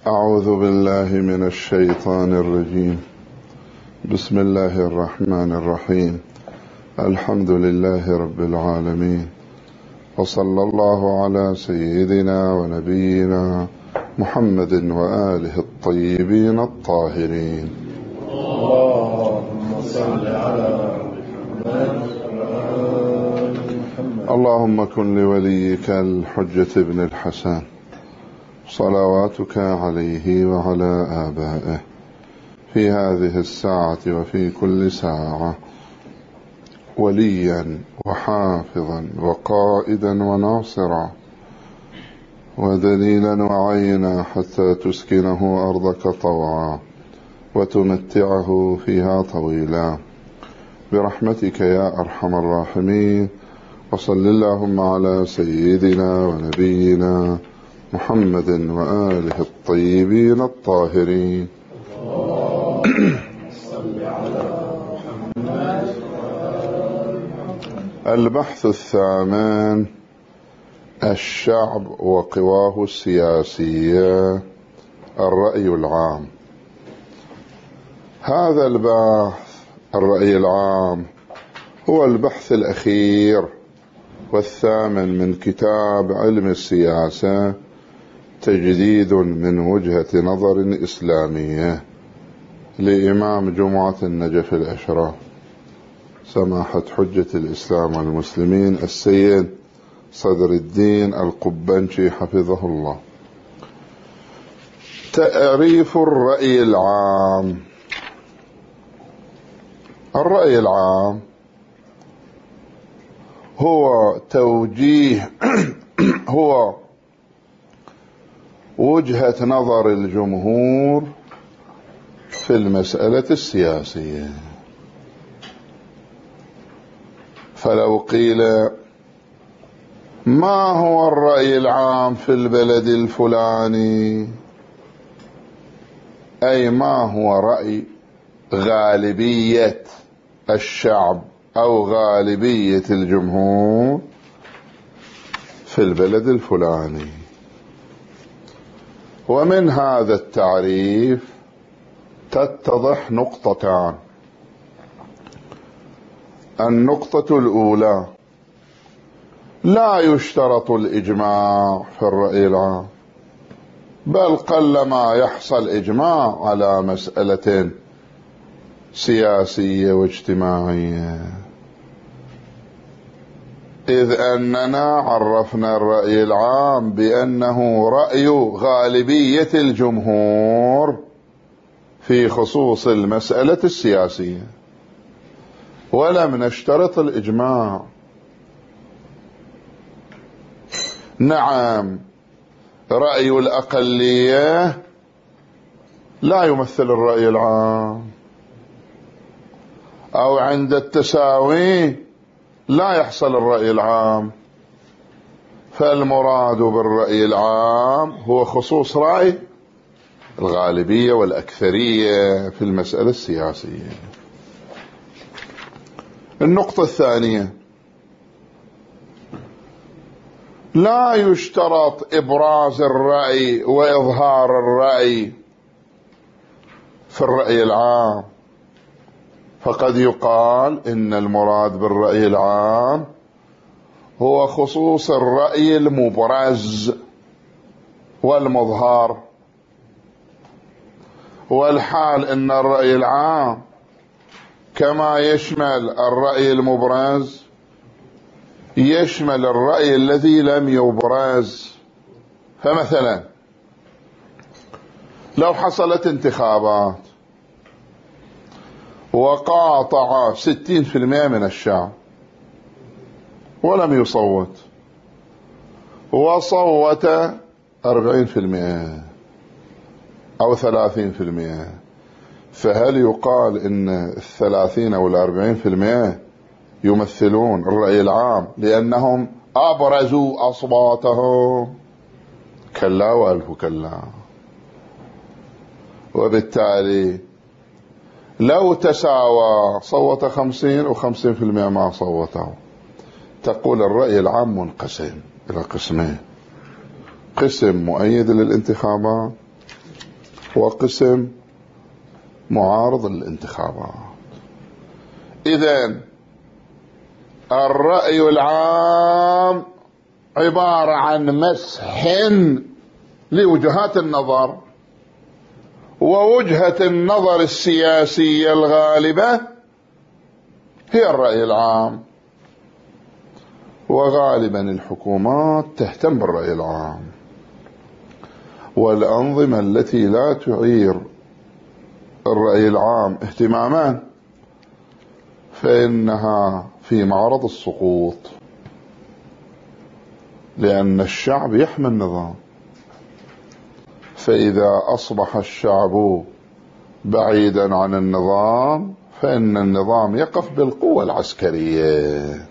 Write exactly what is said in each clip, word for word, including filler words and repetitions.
أعوذ بالله من الشيطان الرجيم. بسم الله الرحمن الرحيم. الحمد لله رب العالمين، وصلى الله على سيدنا ونبينا محمد وآله الطيبين الطاهرين. اللهم صل على محمد. اللهم كن لوليك الحجة ابن الحسن صلواتك عليه وعلى آبائه في هذه الساعة وفي كل ساعة وليا وحافظا وقائدا وناصرا ودليلا وعينا حتى تسكنه أرضك طوعا وتمتعه فيها طويلا برحمتك يا أرحم الراحمين. وصل اللهم على سيدنا ونبينا محمد وآله الطيبين الطاهرين. البحث الثامن: الشعب وقواه السياسية، الرأي العام. هذا البحث الرأي العام هو البحث الأخير والثامن من كتاب علم السياسة، تجديد من وجهة نظر إسلامية، لإمام جمعة النجف الأشراف سماحة حجة الإسلام والمسلمين السيد صدر الدين القبنشي حفظه الله. تعريف الرأي العام. الرأي العام هو توجيه هو وجهة نظر الجمهور في المسألة السياسية. فلو قيل ما هو الرأي العام في البلد الفلاني، أي ما هو رأي غالبية الشعب أو غالبية الجمهور في البلد الفلاني. ومن هذا التعريف تتضح نقطتان. النقطة الأولى: لا يشترط الإجماع في الرأي العام، بل قلما يحصل إجماع على مسألة سياسية واجتماعية، إذ أننا عرفنا الرأي العام بأنه رأي غالبية الجمهور في خصوص المسألة السياسية، ولم نشترط الإجماع. نعم، رأي الأقلية لا يمثل الرأي العام، أو عند التساوي لا يحصل الرأي العام. فالمراد بالرأي العام هو خصوص رأي الغالبية والأكثرية في المسألة السياسية. النقطة الثانية: لا يشترط إبراز الرأي وإظهار الرأي في الرأي العام، فقد يقال إن المراد بالرأي العام هو خصوص الرأي المبرز والمظهر، والحال إن الرأي العام كما يشمل الرأي المبرز يشمل الرأي الذي لم يبرز. فمثلا لو حصلت انتخابات وقاطع ستين في المئة من الشعب ولم يصوت، وصوت أربعين في المئة أو ثلاثين في المئة، فهل يقال إن الثلاثين أو الأربعين في المئة يمثلون الرأي العام لأنهم أبرزوا أصواتهم؟ كلا وألف كلا. وبالتالي لو تساوى صوت خمسين وخمسين في المئة ما صوتوا، تقول الرأي العام منقسم إلى قسمين: قسم مؤيد للانتخابات وقسم معارض للانتخابات. إذن الرأي العام عبارة عن مسح لوجهات النظر، ووجهة النظر السياسية الغالبة هي الرأي العام، وغالبا الحكومات تهتم بالرأي العام، والأنظمة التي لا تعير الرأي العام اهتماما فإنها في معرض السقوط، لأن الشعب يحمي النظام. فإذا أصبح الشعب بعيدا عن النظام فإن النظام يقف بالقوة العسكرية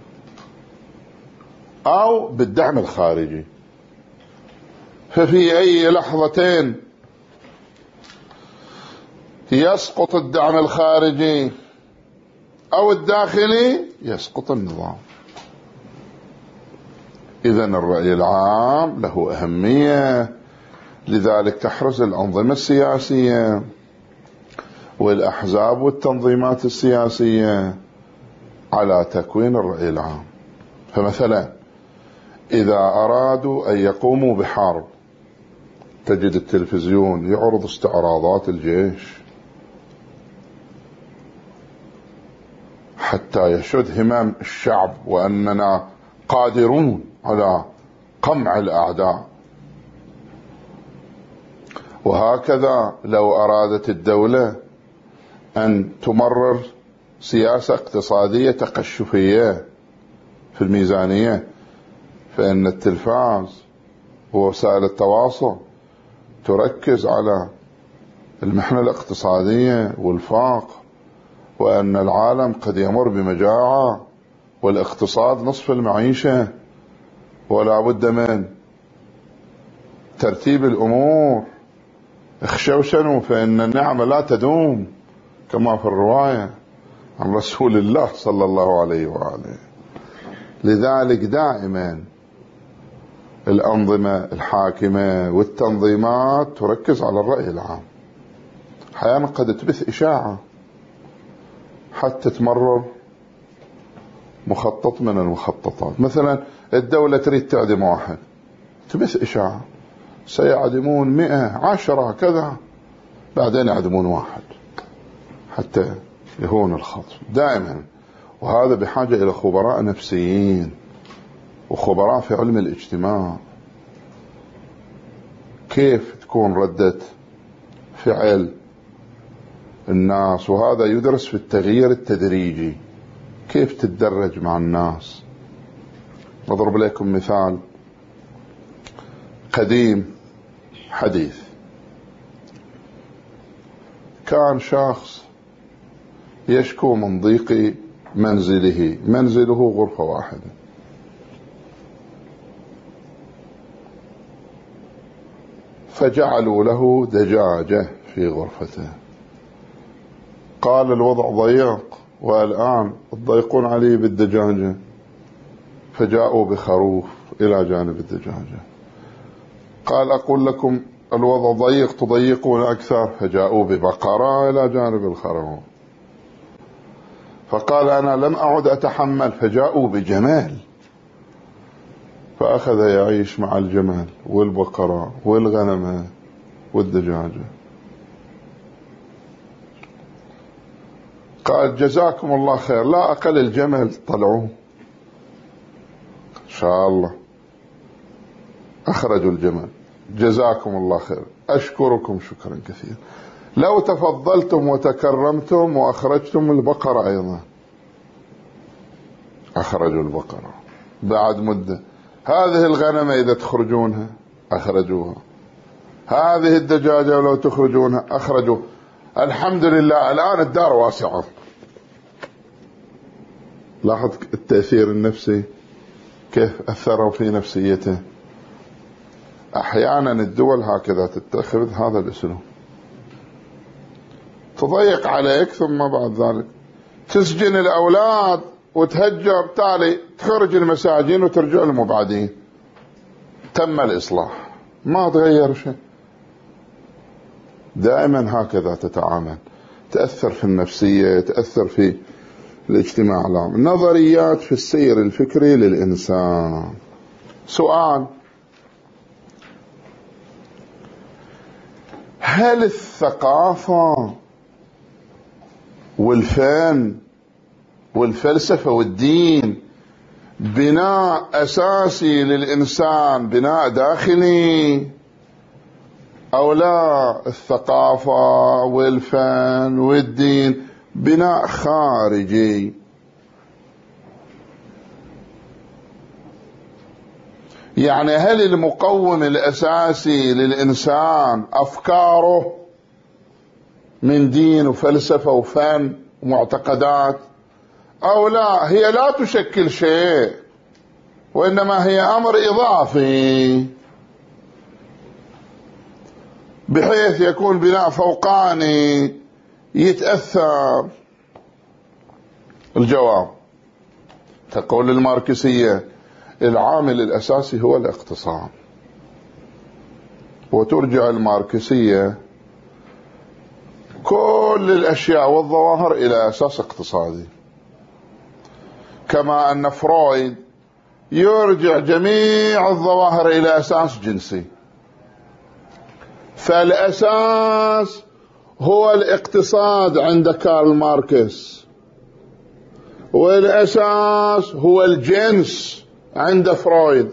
أو بالدعم الخارجي. ففي أي لحظتين يسقط الدعم الخارجي أو الداخلي يسقط النظام. إذن الرأي العام له أهمية، لذلك تحرص الأنظمة السياسية والأحزاب والتنظيمات السياسية على تكوين الرأي العام. فمثلا إذا أرادوا أن يقوموا بحرب تجد التلفزيون يعرض استعراضات الجيش حتى يشد همم الشعب وأننا قادرون على قمع الأعداء. وهكذا لو أرادت الدولة أن تمرر سياسة اقتصادية تقشفية في الميزانية فإن التلفاز ووسائل التواصل تركز على المحنة الاقتصادية والفاقة، وأن العالم قد يمر بمجاعة والاقتصاد نصف المعيشة، ولا بد من ترتيب الأمور. اخشوشنوا فإن النعمة لا تدوم، كما في الرواية عن رسول الله صلى الله عليه وآله. لذلك دائما الأنظمة الحاكمة والتنظيمات تركز على الرأي العام. أحيانا قد تبث إشاعة حتى تمرر مخطط من المخططات. مثلا الدولة تريد تعدم واحد، تبث إشاعة سيعدمون مئة عشرة كذا، بعدين يعدمون واحد حتى يهون الخطف دائما. وهذا بحاجة إلى خبراء نفسيين وخبراء في علم الاجتماع، كيف تكون ردة فعل الناس. وهذا يدرس في التغيير التدريجي، كيف تتدرج مع الناس. نضرب لكم مثال قديم حديث. كان شخص يشكو من ضيق منزله، منزله غرفة واحدة، فجعلوا له دجاجة في غرفته. قال الوضع ضيق والآن تضيقون علي بالدجاجة، فجاءوا بخروف إلى جانب الدجاجة. قال أقول لكم الوضع ضيق تضيقون أكثر، فجاءوا ببقرة إلى جانب الخروف. فقال أنا لم أعد أتحمل، فجاءوا بجمال، فأخذ يعيش مع الجمال والبقرة والغنمة والدجاجة. قال جزاكم الله خير، لا أقل الجمل طلعوه إن شاء الله. أخرجوا الجمل، جزاكم الله خير، أشكركم شكرا كثيرا. لو تفضلتم وتكرمتم وأخرجتم البقرة أيضا. أخرجوا البقرة. بعد مدة هذه الغنمة إذا تخرجونها أخرجوها، هذه الدجاجة ولو تخرجونها أخرجوا. الحمد لله الآن الدار واسعة. لاحظ التأثير النفسي كيف أثروا في نفسيته. أحيانا الدول هكذا تتخذ هذا الأسلوب، تضيق عليك ثم بعد ذلك تسجن الأولاد وتهجر، تالي تخرج المساجين وترجع المبعدين. تم الإصلاح، ما تغير شيء. دائما هكذا تتعامل، تأثر في النفسية، تأثر في الاجتماع العام. نظريات في السير الفكري للإنسان. سؤال: هل الثقافة والفن والفلسفة والدين بناء أساسي للإنسان، بناء داخلي، أو لا الثقافة والفن والدين بناء خارجي؟ يعني هل المقوم الأساسي للإنسان أفكاره من دين وفلسفة وفن ومعتقدات، أو لا هي لا تشكل شيء وإنما هي أمر إضافي بحيث يكون بناء فوقاني يتأثر؟ الجواب: تقول الماركسية العامل الأساسي هو الاقتصاد، وترجع الماركسية كل الأشياء والظواهر إلى أساس اقتصادي، كما أن فرويد يرجع جميع الظواهر إلى أساس جنسي. فالأساس هو الاقتصاد عند كارل ماركس، والأساس هو الجنس عند فرويد،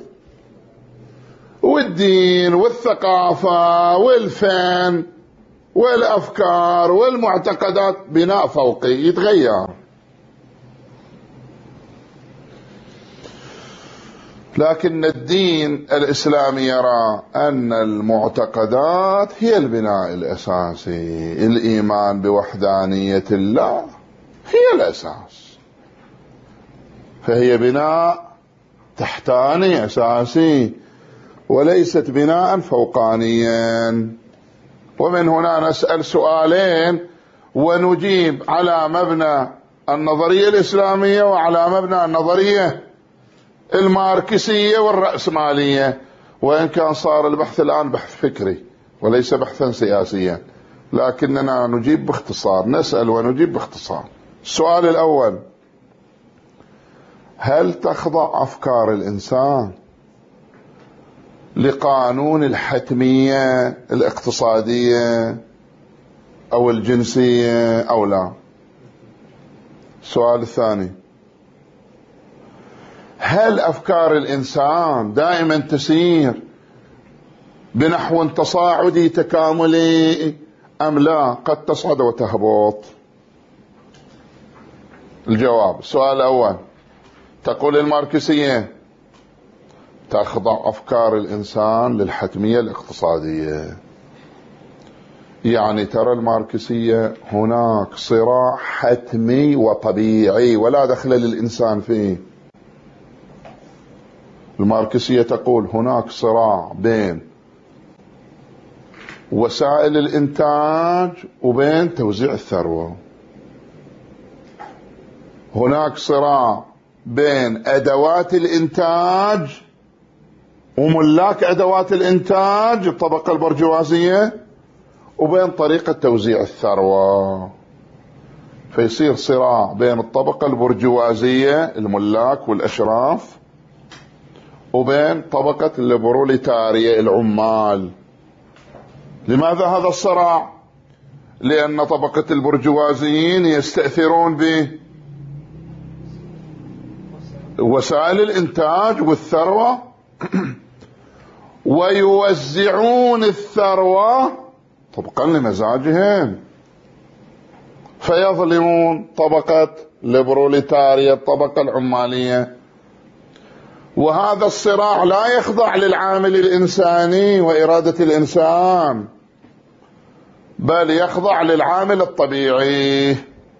والدين والثقافة والفن والأفكار والمعتقدات بناء فوقي يتغير. لكن الدين الإسلامي يرى أن المعتقدات هي البناء الأساسي. الإيمان بوحدانية الله هي الأساس، فهي بناء تحتاني أساسي وليست بناء فوقانيا. ومن هنا نسأل سؤالين ونجيب على مبنى النظرية الإسلامية وعلى مبنى النظرية الماركسية والرأسمالية، وإن كان صار البحث الآن بحث فكري وليس بحثا سياسيا، لكننا نجيب باختصار، نسأل ونجيب باختصار. السؤال الأول: هل تخضع أفكار الإنسان لقانون الحتمية الاقتصادية أو الجنسية أو لا؟ السؤال الثاني: هل أفكار الإنسان دائما تسير بنحو تصاعدي تكاملي أم لا قد تصعد وتهبط؟ الجواب: السؤال الأول، تقول الماركسية تخضع أفكار الإنسان للحتمية الاقتصادية. يعني ترى الماركسية هناك صراع حتمي وطبيعي ولا دخل للإنسان فيه. الماركسية تقول هناك صراع بين وسائل الإنتاج وبين توزيع الثروة، هناك صراع بين أدوات الإنتاج وملاك أدوات الإنتاج الطبقة البرجوازية وبين طريقة توزيع الثروة، فيصير صراع بين الطبقة البرجوازية الملاك والأشراف وبين طبقة البروليتارية العمال. لماذا هذا الصراع؟ لأن طبقة البرجوازيين يستأثرون بوسائل الإنتاج والثروة ويوزعون الثروة طبقا لمزاجهم، فيظلمون طبقة البروليتارية الطبقة العمالية. وهذا الصراع لا يخضع للعامل الإنساني وإرادة الإنسان، بل يخضع للعامل الطبيعي.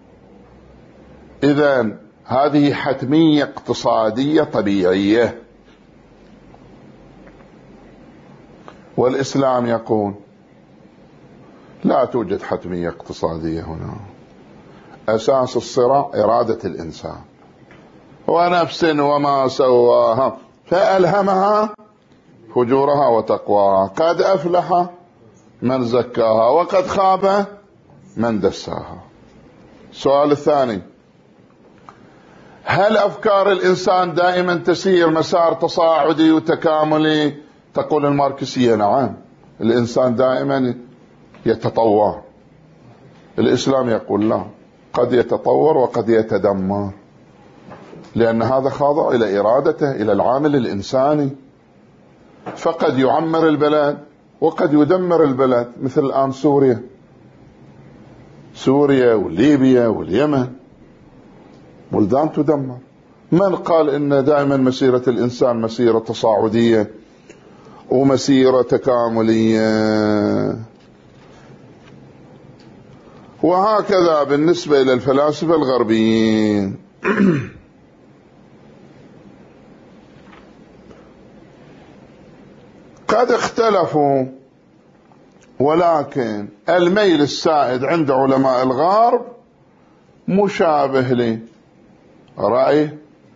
إذن هذه حتمية اقتصادية طبيعية. والإسلام يقول لا توجد حتمية اقتصادية هنا، أساس الصراع إرادة الإنسان. ونفس وما سواها فألهمها فجورها وتقواها قد أفلح من زكاها وقد خاب من دساها. السؤال الثاني: هل أفكار الإنسان دائما تسير مسار تصاعدي وتكاملي؟ تقول الماركسية نعم، الإنسان دائما يتطور. الإسلام يقول لا، قد يتطور وقد يتدمر، لأن هذا خاضع إلى إرادته، إلى العامل الإنساني، فقد يعمر البلد وقد يدمر البلد، مثل الآن سوريا سوريا وليبيا واليمن، بلدان تدمر. من قال إن دائما مسيرة الإنسان مسيرة تصاعدية ومسيرة تكاملية؟ وهكذا بالنسبة إلى الفلاسفة الغربيين. قد اختلفوا، ولكن الميل السائد عند علماء الغرب مشابه لرأي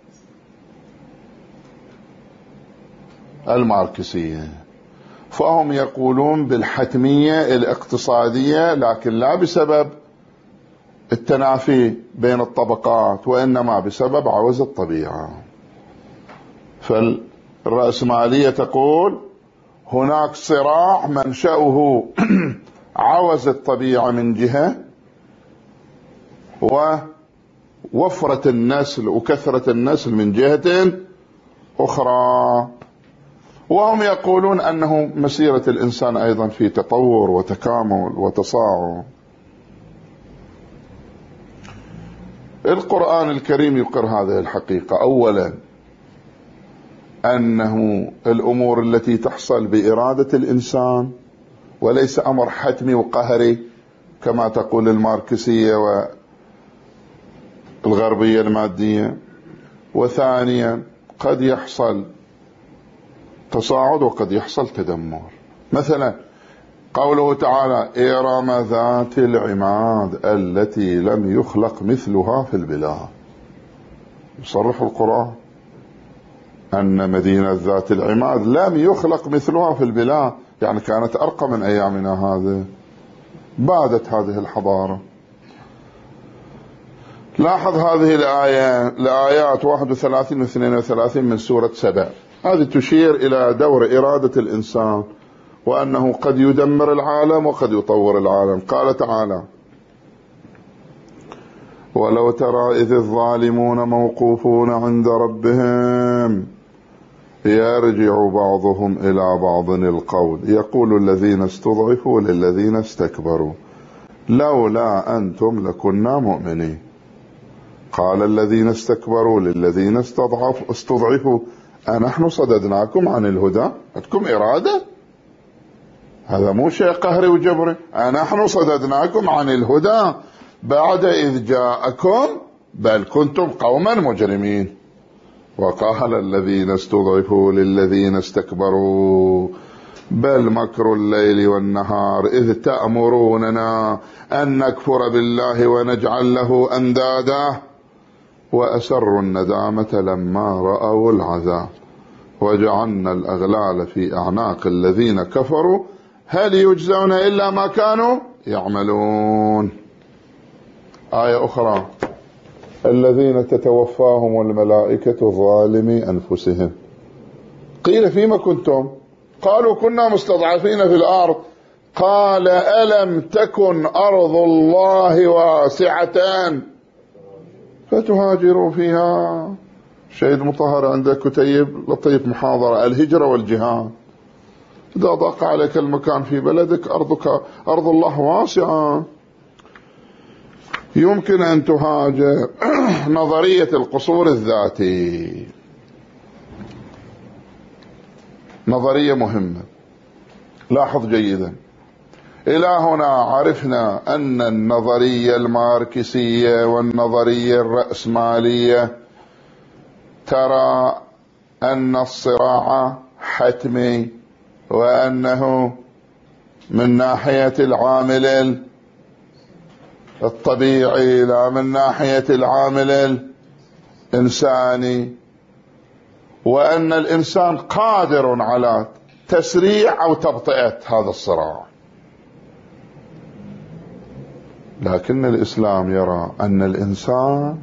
الماركسية، فهم يقولون بالحتمية الاقتصادية، لكن لا بسبب التنافي بين الطبقات، وإنما بسبب عوز الطبيعة. فالرأسمالية تقول هناك صراع منشأه عوز الطبيعة من جهة، ووفرة النسل وكثرة النسل من جهة أخرى. وهم يقولون أنه مسيرة الإنسان أيضا في تطور وتكامل وتصاعد. القرآن الكريم يقر هذه الحقيقة. أولا أنه الأمور التي تحصل بإرادة الإنسان، وليس أمر حتمي وقهري كما تقول الماركسية والغربية المادية. وثانيا قد يحصل تصاعد وقد يحصل تدمر. مثلا قوله تعالى: إرم ذات العماد التي لم يخلق مثلها في البلاد. يصرح القرآن أن مدينة ذات العماد لم يخلق مثلها في البلاد، يعني كانت أرقى من أيامنا هذه، بادت هذه الحضارة. لاحظ هذه الآية الآيات واحد وثلاثين واثنين وثلاثين من سورة سبع، هذه تشير إلى دور إرادة الإنسان، وأنه قد يدمر العالم وقد يطور العالم. قال تعالى: ولو ترى إذ الظالمون موقوفون عند ربهم يرجع بعضهم إلى بعض القول يقول الذين استضعفوا للذين استكبروا لولا أنتم لكنا مؤمنين قال الذين استكبروا للذين استضعفوا استضعفوا أنحن صددناكم عن الهدى. عندكم إرادة؟ هذا مو شيء قهري وجبري. أنحن صددناكم عن الهدى بعد إذ جاءكم بل كنتم قوما مجرمين. وقال الذين استضعفوا للذين استكبروا بل مكر الليل والنهار إذ تأمروننا أن نكفر بالله ونجعل له أندادا وأسروا الندامة لما رأوا العذاب وجعلنا الأغلال في أعناق الذين كفروا هل يجزون إلا ما كانوا يعملون. آية أخرى: الذين تتوفاهم الملائكة ظالمي أنفسهم قيل فيما كنتم قالوا كنا مستضعفين في الأرض قال ألم تكن أرض الله واسعة فتهاجروا فيها. شهيد مطهر عنده كتيب لطيف محاضرة: الهجرة والجهاد. إذا ضاق عليك المكان في بلدك أرضك أرض الله واسعة، يمكن أن تهاجر. نظرية القصور الذاتي نظرية مهمة. لاحظ جيدا، إلى هنا عرفنا أن النظرية الماركسية والنظرية الرأسمالية ترى أن الصراع حتمي، وأنه من ناحية العامل الطبيعي لا من ناحية العامل الإنساني، وأن الإنسان قادر على تسريع أو تبطئة هذا الصراع. لكن الإسلام يرى أن الإنسان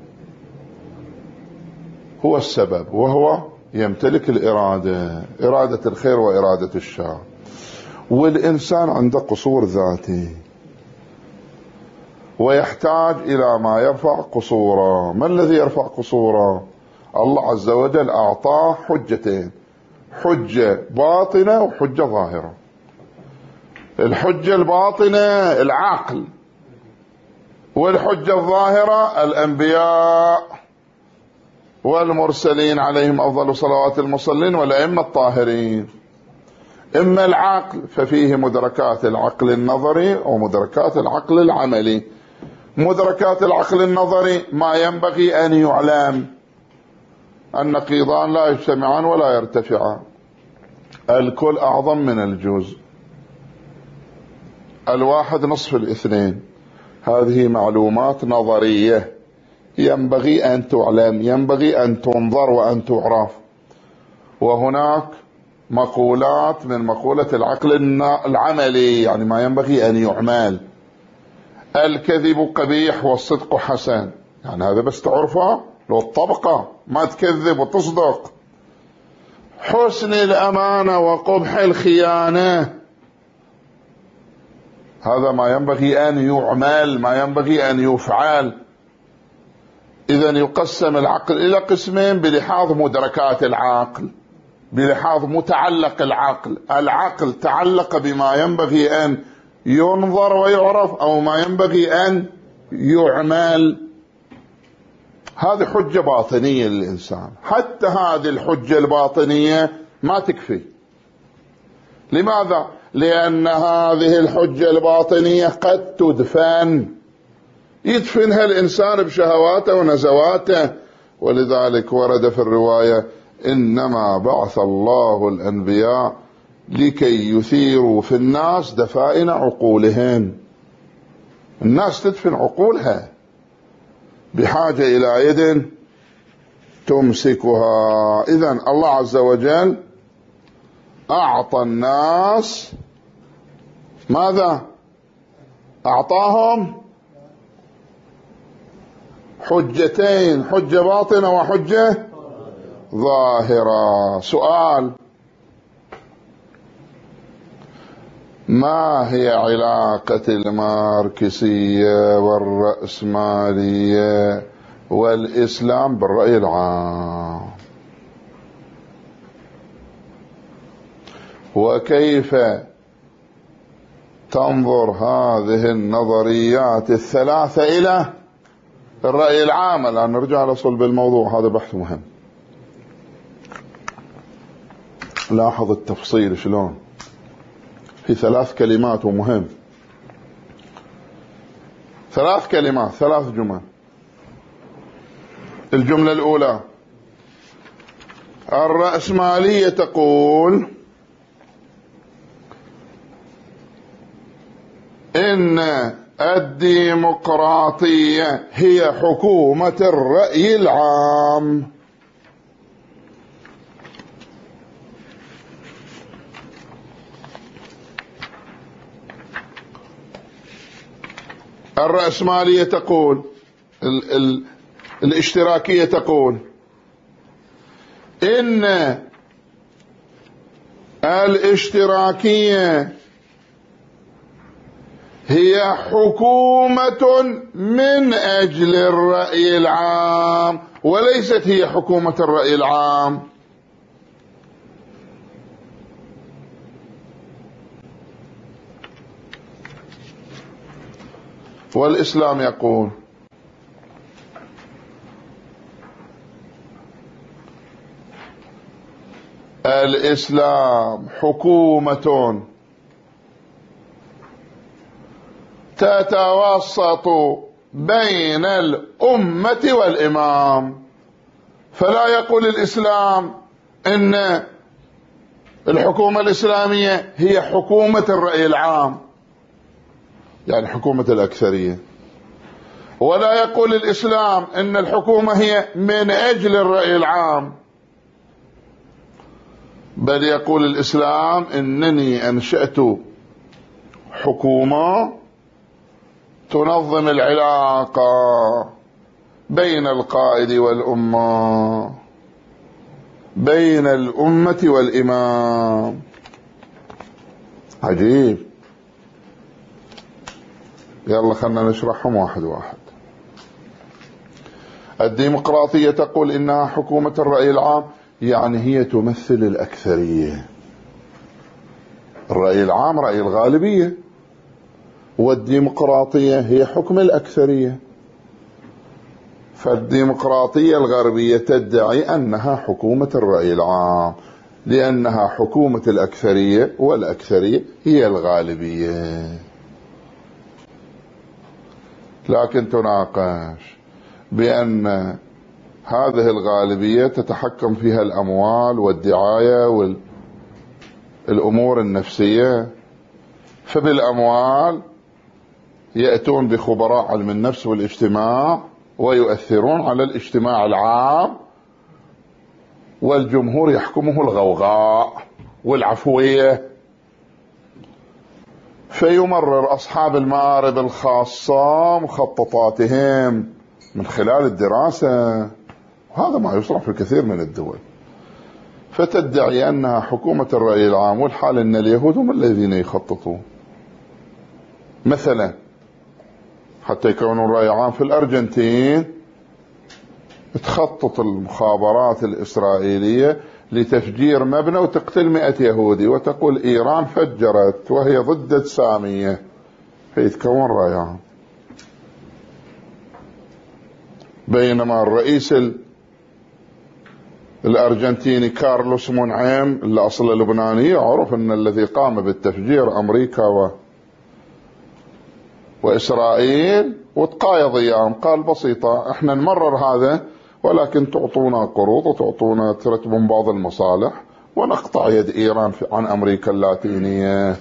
هو السبب، وهو يمتلك الإرادة، إرادة الخير وإرادة الشر، والإنسان عنده قصور ذاتي ويحتاج إلى ما يرفع قصوره. ما الذي يرفع قصوره؟ الله عز وجل أعطاه حجتين، حجة باطنة وحجة ظاهرة. الحجة الباطنة العقل، والحجة الظاهرة الأنبياء والمرسلين عليهم أفضل صلوات المصلين والأئمة الطاهرين. إما العقل ففيه مدركات العقل النظري ومدركات العقل العملي. مدركات العقل النظري ما ينبغي أن يعلم، النقيضان لا يجتمعان ولا يرتفعان، الكل أعظم من الجزء، الواحد نصف الاثنين. هذه معلومات نظرية ينبغي أن تعلم، ينبغي أن تنظر وأن تعرف. وهناك مقولات من مقولة العقل العملي، يعني ما ينبغي أن يعمل. الكذب قبيح والصدق حسن، يعني هذا بس تعرفه لو الطبقة ما تكذب وتصدق. حسن الأمانة وقبح الخيانة، هذا ما ينبغي أن يعمل، ما ينبغي أن يفعل. إذن يقسم العقل إلى قسمين بلحاظ مدركات العقل، بلحاظ متعلق العقل. العقل تعلق بما ينبغي أن ينظر ويعرف أو ما ينبغي أن يعمل. هذه حجة باطنية للإنسان. حتى هذه الحجة الباطنية ما تكفي. لماذا؟ لأن هذه الحجة الباطنية قد تدفن، يدفنها الإنسان بشهواته ونزواته. ولذلك ورد في الرواية: إنما بعث الله الأنبياء لكي يثيروا في الناس دفائن عقولهم. الناس تدفن عقولها، بحاجة إلى يد تمسكها. إذن الله عز وجل أعطى الناس ماذا؟ أعطاهم حجتين، حجة باطنة وحجة ظاهرة. سؤال: ما هي علاقة الماركسية والرأسمالية والإسلام بالرأي العام؟ وكيف تنظر هذه النظريات الثلاثة إلى الرأي العام؟ الآن نرجع على صلب الموضوع، هذا بحث مهم. لاحظ التفصيل شلون في ثلاث كلمات، ومهم. ثلاث كلمات، ثلاث جمل. الجملة الأولى: الرأسمالية تقول إن الديمقراطية هي حكومة الرأي العام. الرأسمالية تقول، ال ال الاشتراكية تقول إن الاشتراكية هي حكومة من أجل الرأي العام، وليست هي حكومة الرأي العام. والإسلام يقول الإسلام حكومة تتوسط بين الأمة والإمام. فلا يقول الإسلام إن الحكومة الإسلامية هي حكومة الرأي العام، يعني حكومة الأكثرية، ولا يقول الإسلام إن الحكومة هي من أجل الرأي العام، بل يقول الإسلام إنني أنشأت حكومة تنظم العلاقة بين القائد والأمة، بين الأمة والإمام. عجيب. يلا خلنا نشرحهم واحد واحد. الديمقراطية تقول إنها حكومة الرأي العام، يعني هي تمثل الأكثرية. الرأي العام رأي الغالبية، والديمقراطية هي حكم الأكثرية. فالديمقراطية الغربية تدعي أنها حكومة الرأي العام لأنها حكومة الأكثرية، والأكثرية هي الغالبية. لكن تناقش بأن هذه الغالبية تتحكم فيها الأموال والدعاية والأمور النفسية، فبالأموال يأتون بخبراء علم النفس والاجتماع ويؤثرون على الاجتماع العام، والجمهور يحكمه الغوغاء والعفوية. فيمرر أصحاب المآرب الخاصة مخططاتهم من خلال الدراسة، وهذا ما يصرح في كثير من الدول. فتدعي أنها حكومة الرأي العام، والحال أن اليهود هم الذين يخططون. مثلا حتى يكونوا الرأي العام في الأرجنتين، تخطط المخابرات الإسرائيلية لتفجير مبنى وتقتل مئة يهودي، وتقول إيران فجرت وهي ضد السامية، فيتكون رأي عام. بينما الرئيس الأرجنتيني كارلوس منعم اللي أصله لبناني يعرف أن الذي قام بالتفجير أمريكا و... وإسرائيل، وتقايض إياهم. قال بسيطة، احنا نمرر هذا، ولكن تعطونا قروض وتعطونا ترتبون بعض المصالح، ونقطع يد إيران عن أمريكا اللاتينية.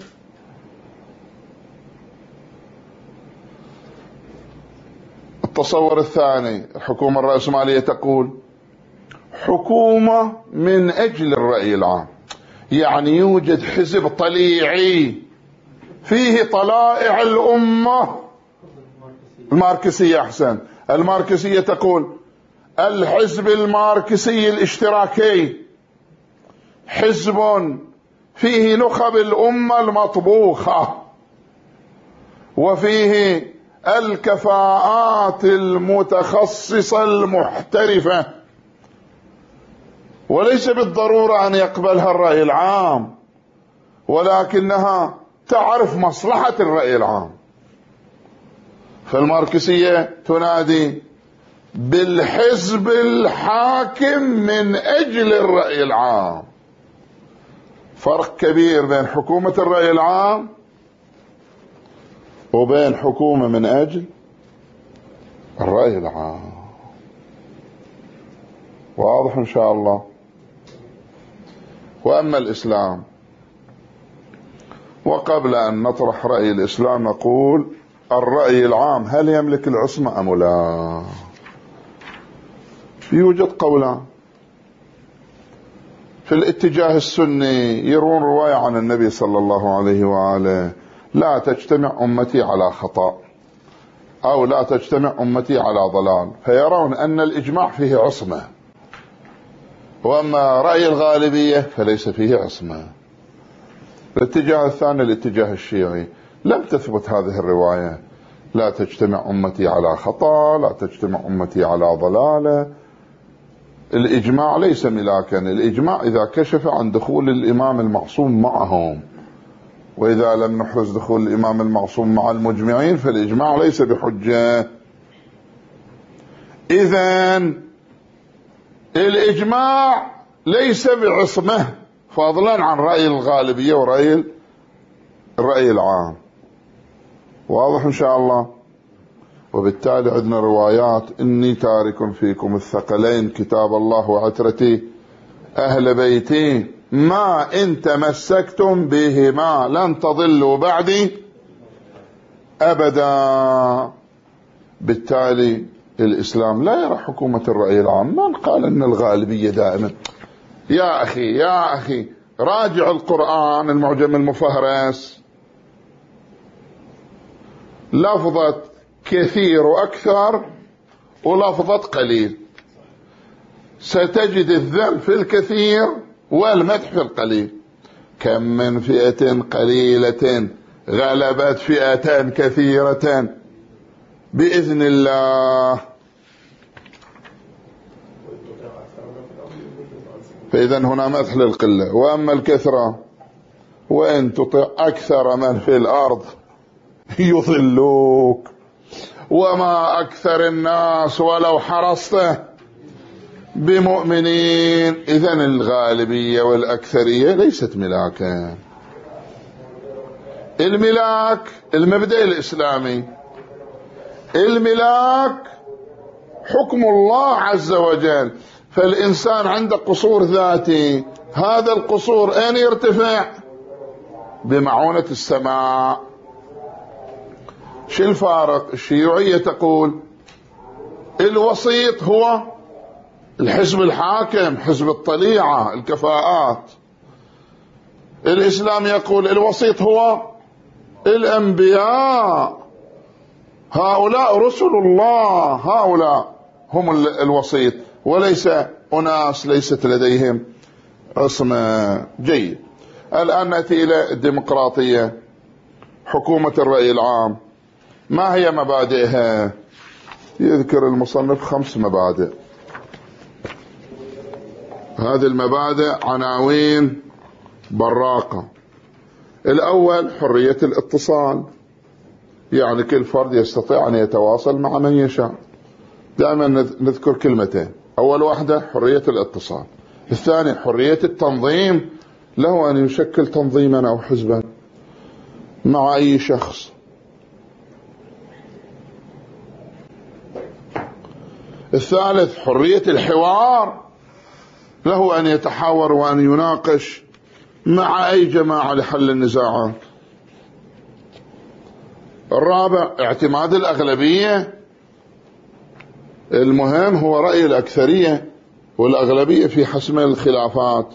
التصور الثاني، الحكومة الرأسمالية تقول حكومة من أجل الرأي العام، يعني يوجد حزب طليعي فيه طلائع الأمة. الماركسية أحسن. الماركسية تقول الحزب الماركسي الاشتراكي حزب فيه نخب الأمة المطبوخة، وفيه الكفاءات المتخصصة المحترفة، وليس بالضرورة أن يقبلها الرأي العام، ولكنها تعرف مصلحة الرأي العام. فالماركسية تنادي بالحزب الحاكم من أجل الرأي العام. فرق كبير بين حكومة الرأي العام وبين حكومة من أجل الرأي العام. واضح إن شاء الله. وأما الإسلام، وقبل أن نطرح رأي الإسلام نقول الرأي العام هل يملك العصمة أم لا؟ يوجد قولان. في الاتجاه السني يرون رواية عن النبي صلى الله عليه وآله: لا تجتمع أمتي على خطأ، أو لا تجتمع أمتي على ضلال، فيرون أن الإجماع فيه عصمة. وأما رأي الغالبية فليس فيه عصمة. الاتجاه الثاني الاتجاه الشيعي، لم تثبت هذه الرواية: لا تجتمع أمتي على خطأ، لا تجتمع أمتي على ضلالة. الإجماع ليس ملاكا. الإجماع إذا كشف عن دخول الإمام المعصوم معهم، وإذا لم نحرز دخول الإمام المعصوم مع المجمعين فالإجماع ليس بحجة. إذن الإجماع ليس بعصمة، فضلا عن رأي الغالبية ورأي الرأي العام. واضح إن شاء الله. وبالتالي عندنا روايات: إني تارك فيكم الثقلين كتاب الله وعترتي أهل بيتي، ما إن تمسكتم بهما لن تضلوا بعدي أبدا. بالتالي الإسلام لا يرى حكومة الرأي العام. من قال أن الغالبية دائما؟ يا أخي يا أخي راجع القرآن المعجم المفهرس، لفظة كثير وأكثر ولفظة قليل، ستجد الذم في الكثير والمدح في القليل. كم من فئة قليلة غلبت فئة كثيرة بإذن الله. فإذا هنا مدح للقلة. وأما الكثرة، وإن تطع أكثر من في الأرض يضلوك، وما أكثر الناس ولو حرصت بمؤمنين. إذن الغالبية والأكثرية ليست ملاكا. الملاك المبدأ الإسلامي، الملاك حكم الله عز وجل. فالإنسان عنده قصور ذاتي، هذا القصور أين يرتفع؟ بمعونة السماء. شو الفارق؟ الشيوعية تقول الوسيط هو الحزب الحاكم، حزب الطليعة، الكفاءات. الإسلام يقول الوسيط هو الأنبياء، هؤلاء رسل الله، هؤلاء هم الوسيط، وليس أناس ليست لديهم عصمة. جيد. الآن نأتي إلى الديمقراطية، حكومة الرأي العام. ما هي مبادئها؟ يذكر المصنف خمس مبادئ. هذه المبادئ عناوين براقة. الأول حرية الاتصال، يعني كل فرد يستطيع أن يتواصل مع من يشاء. دائما نذكر كلمتين، أول واحدة حرية الاتصال، الثاني حرية التنظيم، له أن يشكل تنظيما أو حزبا مع أي شخص. الثالث حرية الحوار، له أن يتحاور وأن يناقش مع أي جماعة لحل النزاعات. الرابع اعتماد الأغلبية، المهم هو رأي الأكثرية والأغلبية في حسم الخلافات.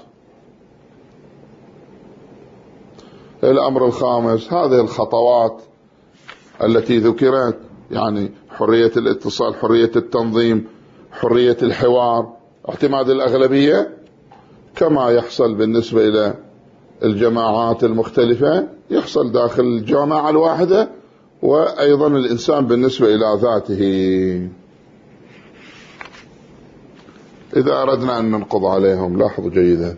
الأمر الخامس هذه الخطوات التي ذكرت، يعني حرية الاتصال، حرية التنظيم، حرية الحوار، اعتماد الأغلبية، كما يحصل بالنسبة إلى الجماعات المختلفة يحصل داخل الجماعة الواحدة، وأيضا الإنسان بالنسبة إلى ذاته. إذا أردنا أن ننقض عليهم، لاحظوا جيدا،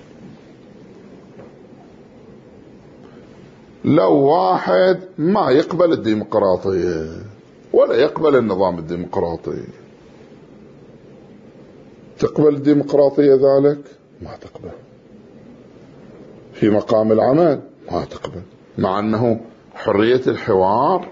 لو واحد ما يقبل الديمقراطية ولا يقبل النظام الديمقراطي، تقبل الديمقراطية ذلك؟ ما تقبل. في مقام العمل ما تقبل، مع أنه حرية الحوار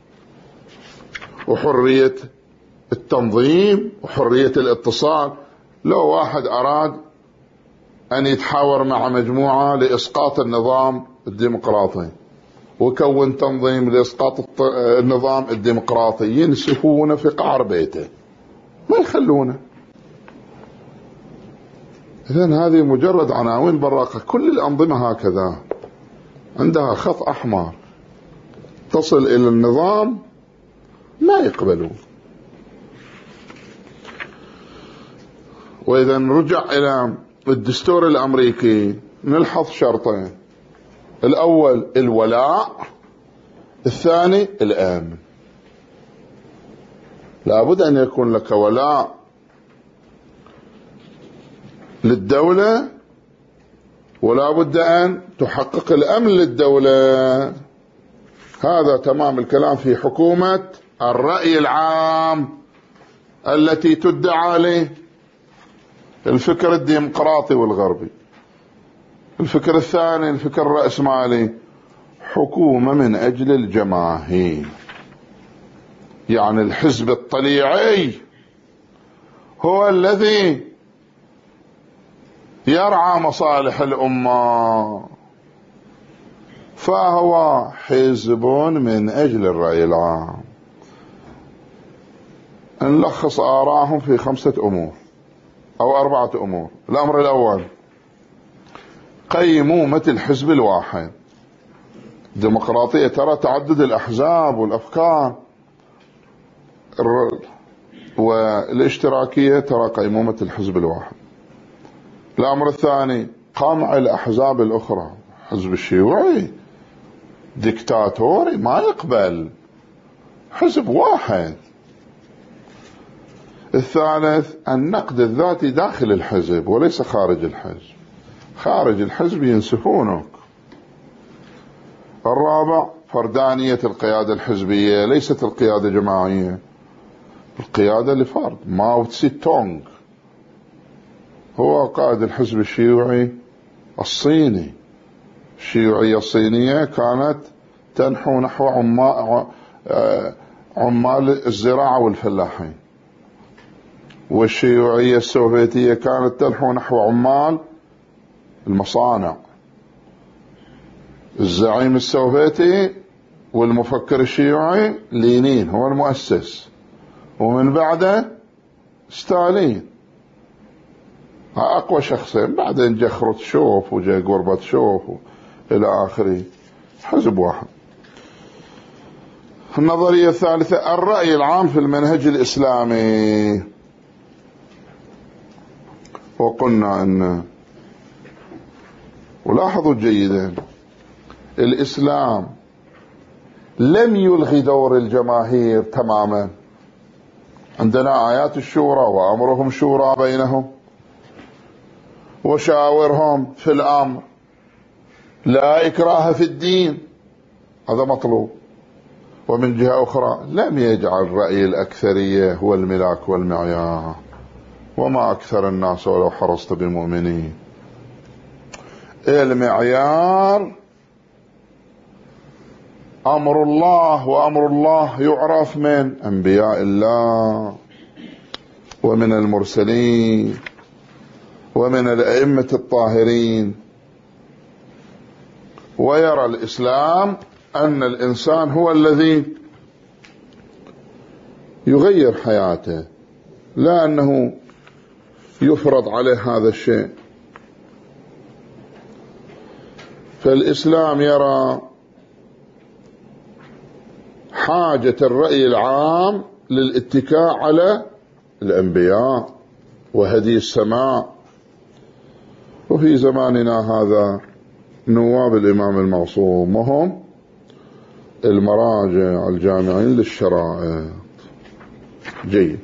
وحرية التنظيم وحرية الاتصال. لو واحد أراد أن يتحاور مع مجموعة لإسقاط النظام الديمقراطي وكون تنظيم لإسقاط النظام الديمقراطي، ينسفونه في قعر بيته، ما يخلونه. إذن هذه مجرد عناوين براقة. كل الأنظمة هكذا عندها خط أحمر، تصل إلى النظام ما يقبلون. وإذا نرجع إلى الدستور الأمريكي نلحظ شرطين، الأول الولاء، الثاني الأمن. لابد أن يكون لك ولاء للدولة، ولا بد أن تحقق الأمن للدولة. هذا تمام الكلام في حكومة الرأي العام التي تدعى له الفكر الديمقراطي والغربي. الفكر الثاني الفكر الرأسمالي، حكومة من أجل الجماهير، يعني الحزب الطليعي هو الذي يرعى مصالح الأمة، فهو حزب من أجل الرأي العام. نلخص آراءهم في خمسة أمور أو أربعة أمور. الأمر الأول قيمومة الحزب الواحد. الديمقراطية ترى تعدد الأحزاب والأفكار، والاشتراكية ترى قيمومة الحزب الواحد. الأمر الثاني قمع الأحزاب الأخرى. حزب الشيوعي ديكتاتوري ما يقبل، حزب واحد. الثالث النقد الذاتي داخل الحزب وليس خارج الحزب، خارج الحزب ينسفونك. الرابع فردانية القيادة الحزبية، ليست القيادة جماعية، القيادة لفرد. ماو تسي تونغ هو قائد الحزب الشيوعي الصيني. الشيوعية الصينية كانت تنحو نحو عمال الزراعة والفلاحين، والشيوعية السوفيتية كانت تنحو نحو عمال المصانع. الزعيم السوفيتي والمفكر الشيوعي لينين هو المؤسس، ومن بعده ستالين، أقوى شخصين. بعدين جاء خروتشوف وجاء غورباتشوف إلى آخره. حزب واحد. النظرية الثالثة الرأي العام في المنهج الإسلامي، وقلنا أن، ولاحظوا جيدا، الإسلام لم يلغي دور الجماهير تماما. عندنا آيات الشورى وأمرهم شورى بينهم وشاورهم في الأمر، لا إكراه في الدين، هذا مطلوب. ومن جهة أخرى لم يجعل رأي الأكثرية هو الملاك والمعيار، وما أكثر الناس ولو حرصت بمؤمنين. المعيار أمر الله، وأمر الله يعرف من أنبياء الله ومن المرسلين ومن الأئمة الطاهرين. ويرى الإسلام أن الإنسان هو الذي يغير حياته، لا أنه يفرض عليه هذا الشيء. فالإسلام يرى حاجة الرأي العام للاتكاء على الأنبياء وهدي السماء. وفي زماننا هذا نواب الإمام المعصوم وهم المراجع الجامعين للشرائع. جيد،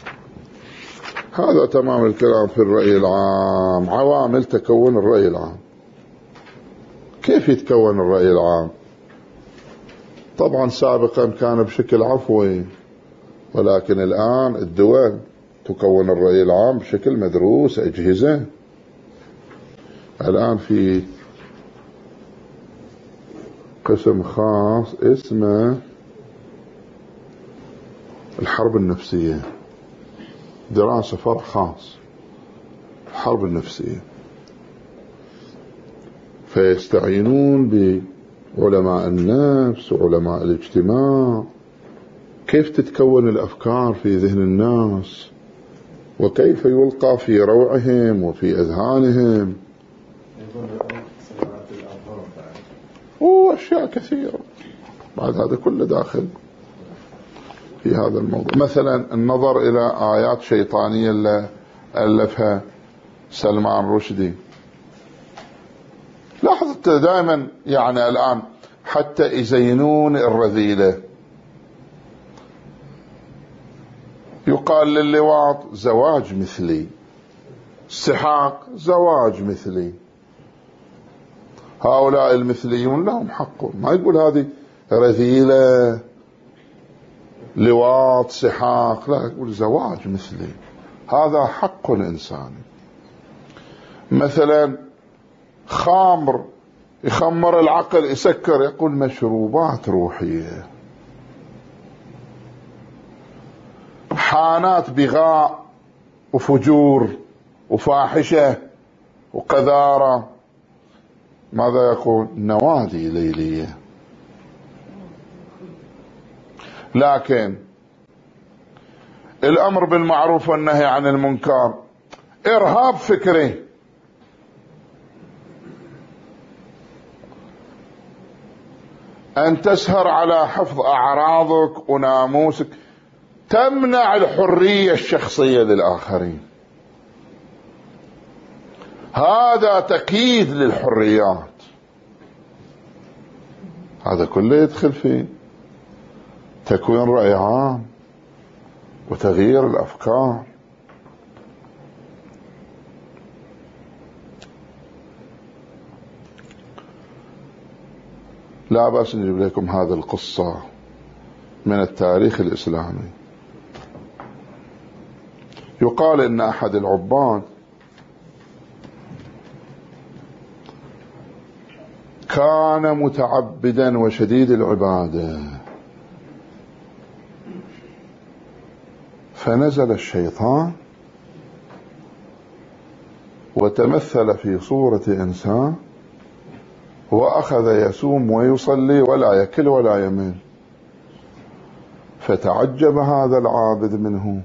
هذا تمام الكلام في الرأي العام. عوامل تكون الرأي العام. كيف يتكون الرأي العام؟ طبعا سابقا كان بشكل عفوي، ولكن الآن الدول تكون الرأي العام بشكل مدروس، أجهزة. الآن في قسم خاص اسمه الحرب النفسية، دراسة فرع خاص الحرب النفسية، فيستعينون بعلماء النفس وعلماء الاجتماع كيف تتكون الأفكار في ذهن الناس، وكيف يلقى في روعهم وفي أذهانهم، وأشياء كثيرة. بعد هذا كله داخل في هذا الموضوع. مثلا النظر إلى آيات شيطانية اللي ألفها سلمان رشدي. لاحظت دائما يعني الآن حتى يزينون الرذيلة. يقال للواط زواج مثلي، السحاق زواج مثلي. هؤلاء المثليون لهم حق، ما يقول هذه رذيلة لواط سحاق، لا، يقول زواج مثلي، هذا حق إنساني. مثلا خمر يخمر العقل يسكر، يقول مشروبات روحية. حانات بغاء وفجور وفاحشة وقذارة، ماذا يقول؟ نوادي ليلية. لكن الأمر بالمعروف والنهي عن المنكر إرهاب فكري. أن تسهر على حفظ أعراضك وناموسك، تمنع الحرية الشخصية للآخرين. هذا تقييد للحريات، هذا كله يدخل في تكوين رأي عام وتغيير الأفكار. لا بأس نجيب لكم هذه القصة من التاريخ الإسلامي. يقال إن أحد العباد كان متعبدا وشديد العبادة، فنزل الشيطان وتمثل في صورة إنسان وأخذ يصوم ويصلي ولا يكل ولا يمل، فتعجب هذا العابد منه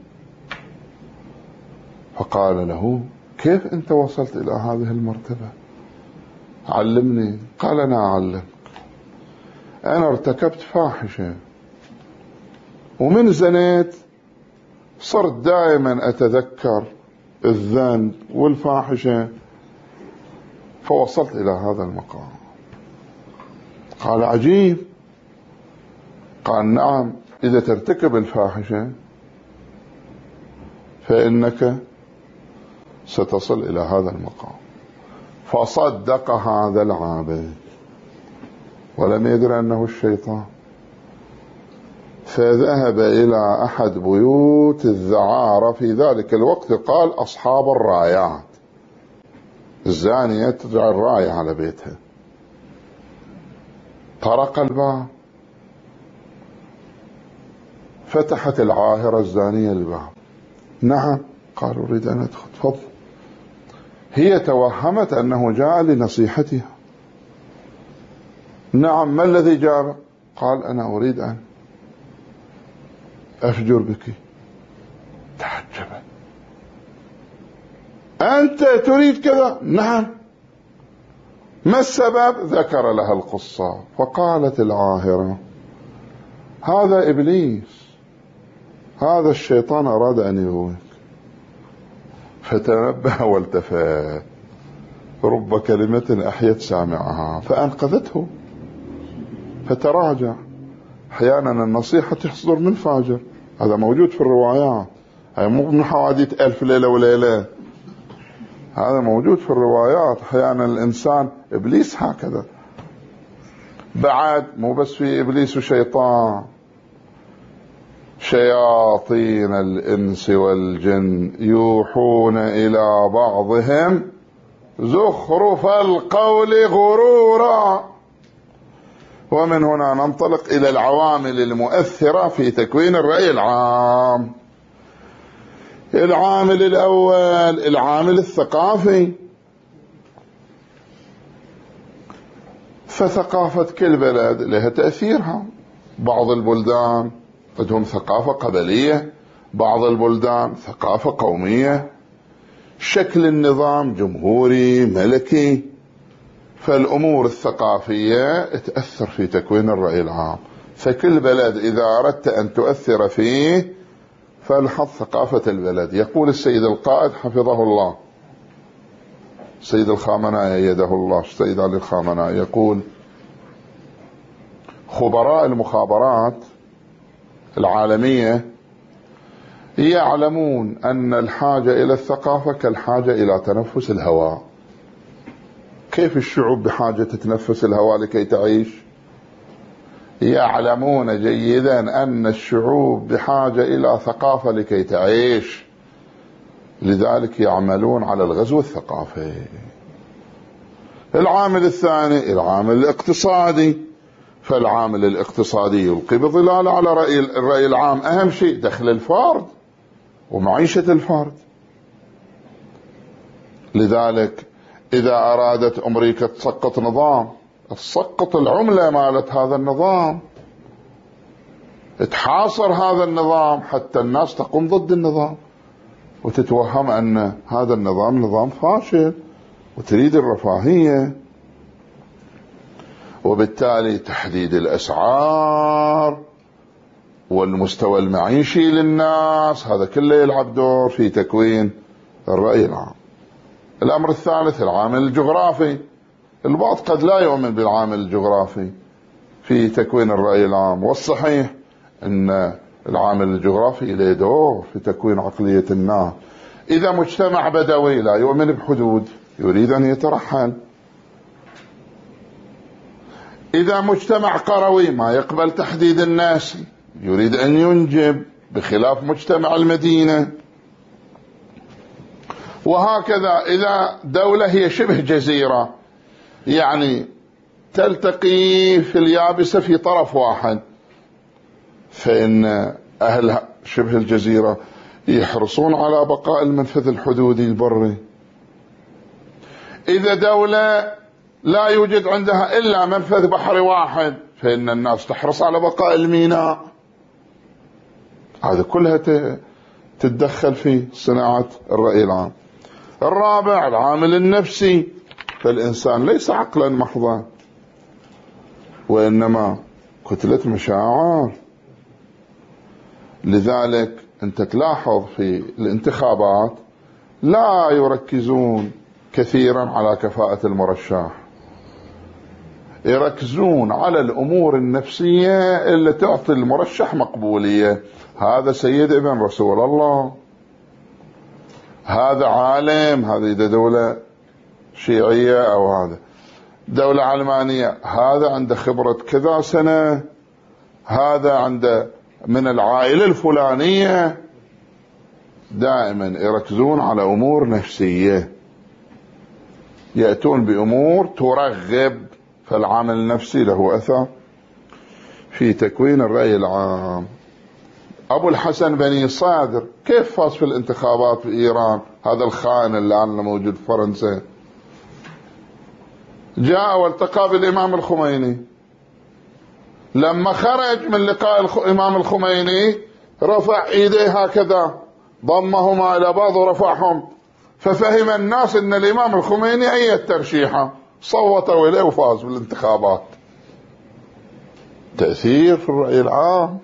فقال له: كيف أنت وصلت إلى هذه المرتبة؟ علمني. قال: أنا أعلمك. أنا ارتكبت فاحشة ومن زنيت صرت دائما أتذكر الذنب والفاحشة فوصلت إلى هذا المقام. قال: عجيب. قال: نعم، إذا ترتكب الفاحشة فإنك ستصل إلى هذا المقام. فصدق هذا العابد ولم يدر أنه الشيطان، فذهب إلى أحد بيوت الذعارة في ذلك الوقت، قال: أصحاب الرايات، الزانية تجعل الراية على بيتها. طرق الباب، فتحت العاهرة الزانية الباب. نعم. قال: أريد أن أدخل. تفضل. هي توهمت أنه جاء لنصيحتها. نعم، ما الذي جاء؟ قال: أنا أريد أن أفجر بك. تعجبت. أنت تريد كذا؟ نعم. ما السبب؟ ذكر لها القصة. فقالت العاهرة: هذا إبليس، هذا الشيطان أراد أن يغويك. فتنبه والتفت، رب كلمة أحيت سامعها، فأنقذته فتراجع. أحيانا النصيحة تصدر من فاجر، هذا موجود في الروايات، هذا مو من حواديت ألف ليلة وليلة، هذا موجود في الروايات. أحيانا الإنسان إبليس هكذا. بعد مو بس في إبليس وشيطان، شياطين الإنس والجن يوحون إلى بعضهم زخرف القول غرورا. ومن هنا ننطلق إلى العوامل المؤثرة في تكوين الرأي العام. العامل الأول العامل الثقافي. فثقافة كل بلد لها تأثيرها. بعض البلدان عندهم ثقافة قبلية، بعض البلدان ثقافة قومية، شكل النظام جمهوري ملكي. فالأمور الثقافية تأثر في تكوين الرأي العام. فكل بلد إذا أردت أن تؤثر فيه فالحظ ثقافة البلد. يقول السيد القائد حفظه الله، السيد الخامنائي أيده الله، السيد علي الخامنائي، يقول: خبراء المخابرات العالمية يعلمون أن الحاجة إلى الثقافة كالحاجة إلى تنفس الهواء. كيف الشعوب بحاجة تتنفس الهواء لكي تعيش؟ يعلمون جيدا أن الشعوب بحاجة إلى ثقافة لكي تعيش، لذلك يعملون على الغزو الثقافي. العامل الثاني العامل الاقتصادي. فالعامل الاقتصادي يلقي بظلال على رأي الرأي العام. أهم شيء دخل الفرد ومعيشة الفرد. لذلك إذا أرادت أمريكا تسقط نظام، تسقط العملة مالت هذا النظام، تحاصر هذا النظام حتى الناس تقوم ضد النظام وتتوهم أن هذا النظام نظام فاشل وتريد الرفاهية. وبالتالي تحديد الأسعار والمستوى المعيشي للناس، هذا كله يلعب دور في تكوين الرأي العام. الأمر الثالث العامل الجغرافي. البعض قد لا يؤمن بالعامل الجغرافي في تكوين الرأي العام، والصحيح أن العامل الجغرافي له دور في تكوين عقلية الناس. إذا مجتمع بدوي لا يؤمن بحدود، يريد أن يترحل. إذا مجتمع قروي ما يقبل تحديد الناس، يريد أن ينجب، بخلاف مجتمع المدينة. وهكذا إذا دولة هي شبه جزيرة، يعني تلتقي في اليابسة في طرف واحد، فإن أهل شبه الجزيرة يحرصون على بقاء المنفذ الحدودي البري. إذا دولة لا يوجد عندها إلا منفذ بحري واحد، فإن الناس تحرص على بقاء الميناء. هذا كلها تتدخل في صناعة الرأي العام. الرابع العامل النفسي. فالإنسان ليس عقلا محضا، وإنما كتلة مشاعر. لذلك أنت تلاحظ في الانتخابات لا يركزون كثيرا على كفاءة المرشح، يركزون على الأمور النفسية اللي تعطي المرشح مقبولية. هذا سيد ابن رسول الله، هذا عالم، هذه إذا دولة شيعية أو هذا دولة علمانية، هذا عنده خبرة كذا سنة، هذا عنده من العائلة الفلانية. دائما يركزون على أمور نفسية، يأتون بأمور ترغب. فالعامل النفسي له أثر في تكوين الرأي العام. أبو الحسن بني صادر كيف فاز في الانتخابات في إيران؟ هذا الخائن اللي الآن موجود في فرنسا، جاء والتقى بالإمام الخميني. لما خرج من لقاء الإمام الخميني رفع إيديه هكذا، ضمهما إلى بعض ورفعهم، ففهم الناس أن الإمام الخميني أي الترشيحة، صوتوا إليه وفاز بالانتخابات. تأثير في الرأي العام.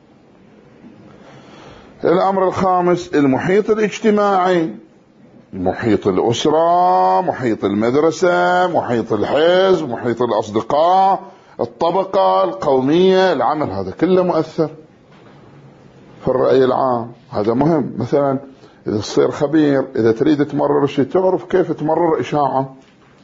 الأمر الخامس المحيط الاجتماعي، محيط الأسرة، محيط المدرسة، محيط الحزب، محيط الأصدقاء، الطبقة القومية، العمل، هذا كله مؤثر في الرأي العام. هذا مهم. مثلا إذا تصير خبير، إذا تريد تمرر شيء تعرف كيف تمرر إشاعة،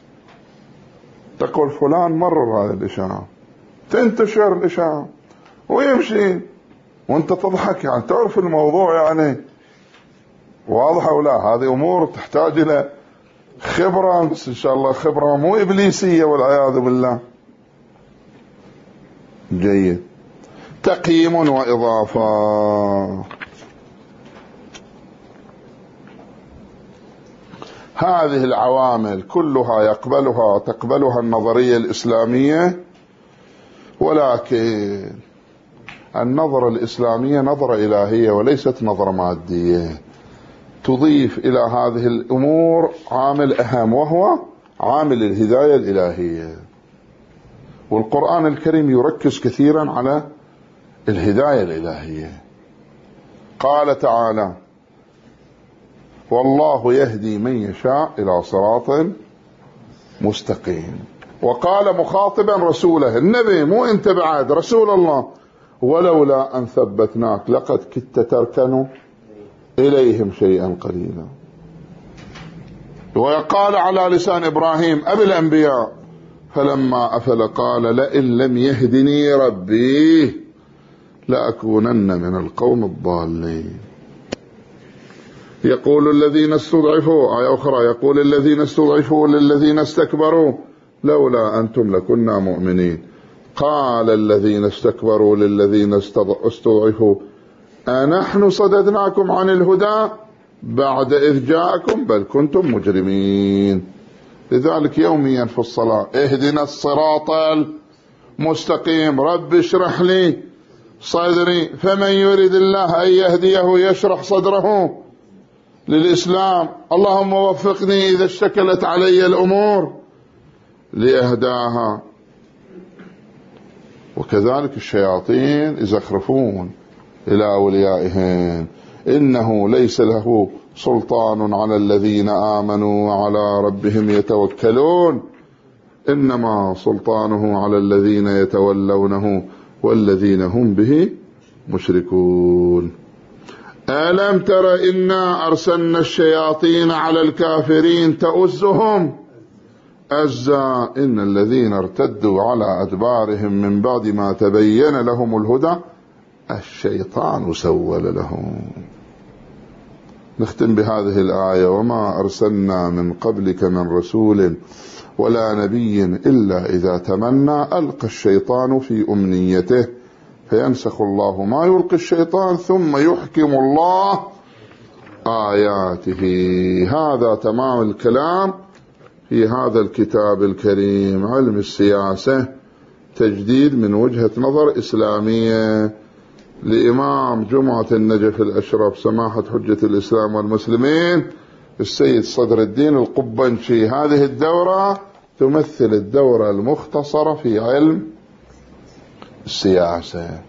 تقول فلان مرر هذه الإشاعة، تنتشر الإشاعة ويمشي وانت تضحك، يعني تعرف الموضوع يعني واضح أو لا. هذه أمور تحتاج إلى خبرة، بس إن شاء الله خبرة مو إبليسية والعياذ بالله. جيد. تقييم وإضافة. هذه العوامل كلها يقبلها تقبلها النظرية الإسلامية، ولكن النظرة الإسلامية نظرة إلهية وليست نظرة مادية. تضيف إلى هذه الأمور عامل أهم، وهو عامل الهداية الإلهية. والقرآن الكريم يركز كثيرا على الهداية الإلهية. قال تعالى: والله يهدي من يشاء إلى صراط مستقيم. وقال مخاطبا رسوله النبي، مو انت بعد رسول الله: ولولا أن ثبتناك لقد كدت تركن إليهم شيئا قليلا. وقال على لسان إبراهيم أبي الأنبياء: فلما أفل قال لئن لم يهدني ربي لأكونن من القوم الضالين. يقول الذين استضعفوا، آية أخرى: يقول الذين استضعفوا للذين استكبروا لولا أنتم لكنا مؤمنين. قال الذين استكبروا للذين استضعفوا أنحن صددناكم عن الهدى بعد إذ جاءكم بل كنتم مجرمين. لذلك يوميا في الصلاة: اهدنا الصراط المستقيم، رب اشرح لي صدري. فمن يريد الله أن يهديه يشرح صدره للإسلام. اللهم وفقني إذا اشتكلت علي الأمور لأهداها. وكذلك الشياطين يزخرفون إلى أوليائهم إنه ليس له سلطان على الذين آمنوا وعلى ربهم يتوكلون إنما سلطانه على الذين يتولونه والذين هم به مشركون. ألم تر إنا أرسلنا الشياطين على الكافرين تؤزهم أزا إن الذين ارتدوا على أدبارهم من بعد ما تبين لهم الهدى الشيطان سول لهم. نختم بهذه الآية: وما أرسلنا من قبلك من رسول ولا نبي إلا إذا تمنى ألقى الشيطان في أمنيته فينسخ الله ما يلقي الشيطان ثم يحكم الله آياته. هذا تمام الكلام في هذا الكتاب الكريم، علم السياسة، تجديد من وجهة نظر إسلامية، لإمام جمعة النجف الأشرف سماحة حجة الإسلام والمسلمين السيد صدر الدين القبنشي. هذه الدورة تمثل الدورة المختصرة في علم السياسة،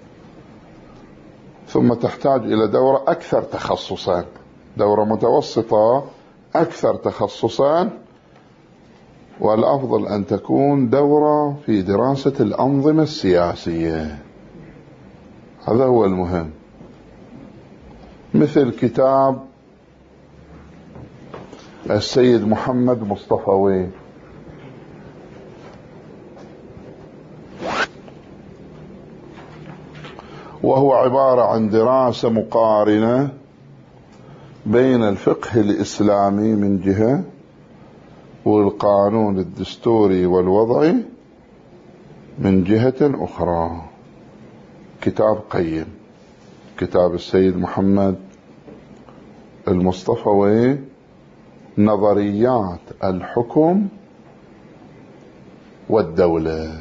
ثم تحتاج إلى دورة أكثر تخصصا، دورة متوسطة أكثر تخصصا، والأفضل أن تكون دورة في دراسة الأنظمة السياسية. هذا هو المهم، مثل كتاب السيد محمد مصطفوي وهو عبارة عن دراسة مقارنة بين الفقه الإسلامي من جهة والقانون الدستوري والوضعي من جهة أخرى. كتاب قيم، كتاب السيد محمد المصطفوي، نظريات الحكم والدولة.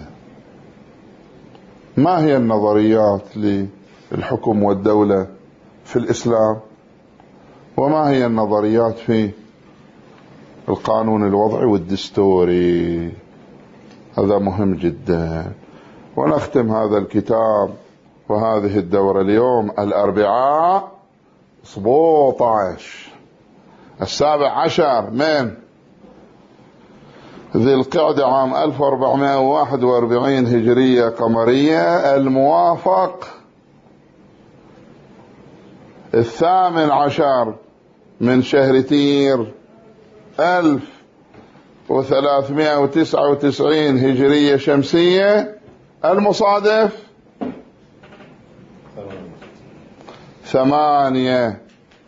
ما هي النظريات للحكم والدولة في الإسلام، وما هي النظريات في القانون الوضعي والدستوري؟ هذا مهم جدا. ونختم هذا الكتاب وهذه الدورة اليوم الأربعاء سبعة عشر السابع عشر من ذي القعدة عام ألف وأربعمائة وواحد وأربعين هجرية قمرية، الموافق الثامن عشر من شهر تير ألف وثلاثمائة وتسعة وتسعين هجرية شمسية، المصادف ثمانية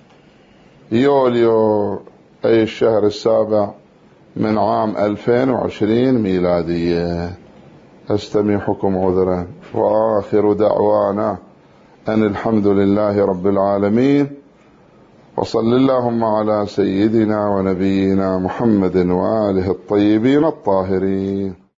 يوليو أي الشهر السابع من عام ألفين وعشرين ميلادية. أستميحكم عذرا، وآخر دعوانا أن الحمد لله رب العالمين، وصل اللهم على سيدنا ونبينا محمد وآله الطيبين الطاهرين.